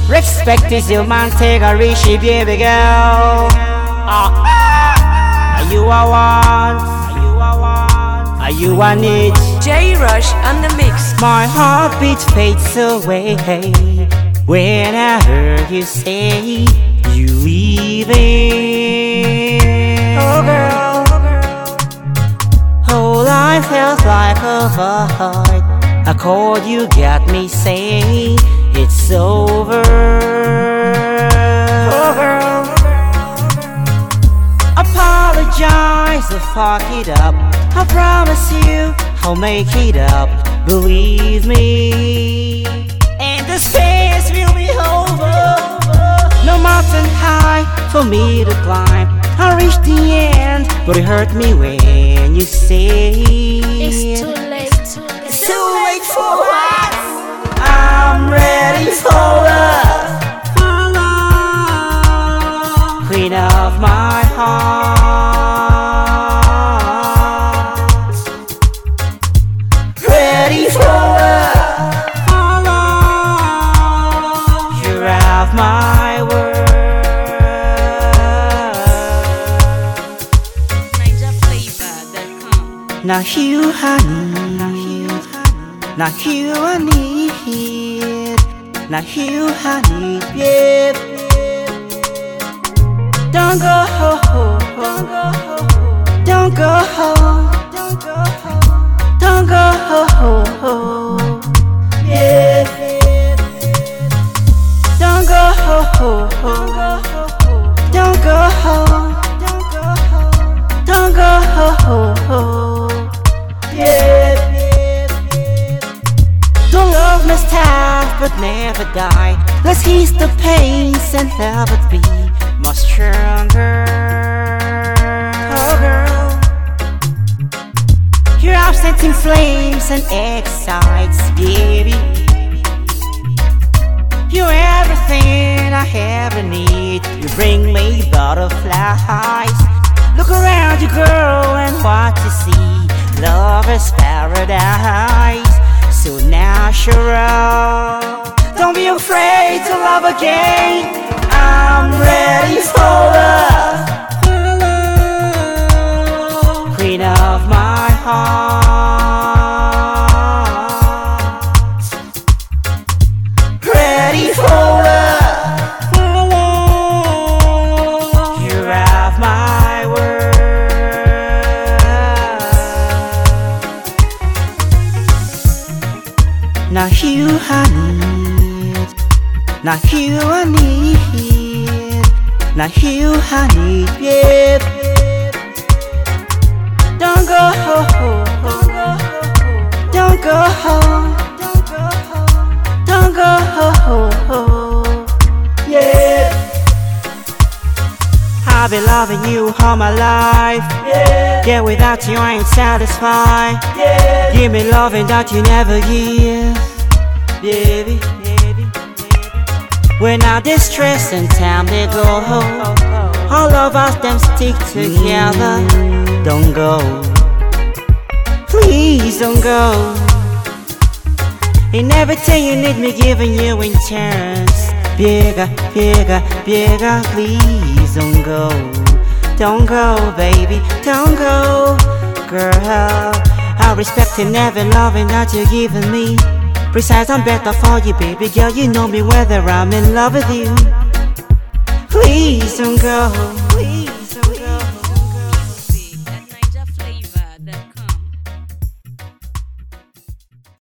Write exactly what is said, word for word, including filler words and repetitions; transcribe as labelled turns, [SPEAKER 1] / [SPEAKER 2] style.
[SPEAKER 1] Respect is your man, take a rishi, baby girl. Ah, are you a want? Are you a want? Are you a need?
[SPEAKER 2] J Rush on the mix.
[SPEAKER 1] My heartbeat fades away when I heard you say you leaving. Oh girl, whole life felt like a void. I called you, got me saying it's over. Oh girl, apologize or fuck it up. I promise you I'll make it up, believe me. And the space will be over. No mountain high for me to climb. I reached the end, but it hurt me when you say
[SPEAKER 2] It's too late.
[SPEAKER 1] It's too late for what? I'm ready for love, queen of my heart. Ready for love, you have my word. Now you honey, now you I need, now you honey, yeah. Don't go, don't go, don't go, don't go, yeah. Don't go, don't go, don't go. Yeah. Don't love must have but never die. Let's ease the pains and have it be much stronger. Oh girl, your absence in flames and excites, baby. You're everything I ever need. You bring me butterflies. Look around you, girl, and what you see. Love is paradise, so natural. Don't be afraid to love again. I'm ready for love, queen of my heart. Ready for love, you have my word. Now you I need, now you I need, now you I need, yeah. Don't go, don't go, don't go, yeah. I've been loving you all my life, yeah. Yeah, without you I ain't satisfied, yeah. Give me loving that you never give, baby, baby, baby. When I distress and time they go, all of us them stick together. Don't go, please don't go. In everything you need me giving you in turns. Bigger, bigger, bigger, please don't go. Don't go, baby, don't go. Girl, I respect and every loving that you're giving me. Besides, I'm better for you, baby girl. You know me whether I'm in love with you. Please don't go, please.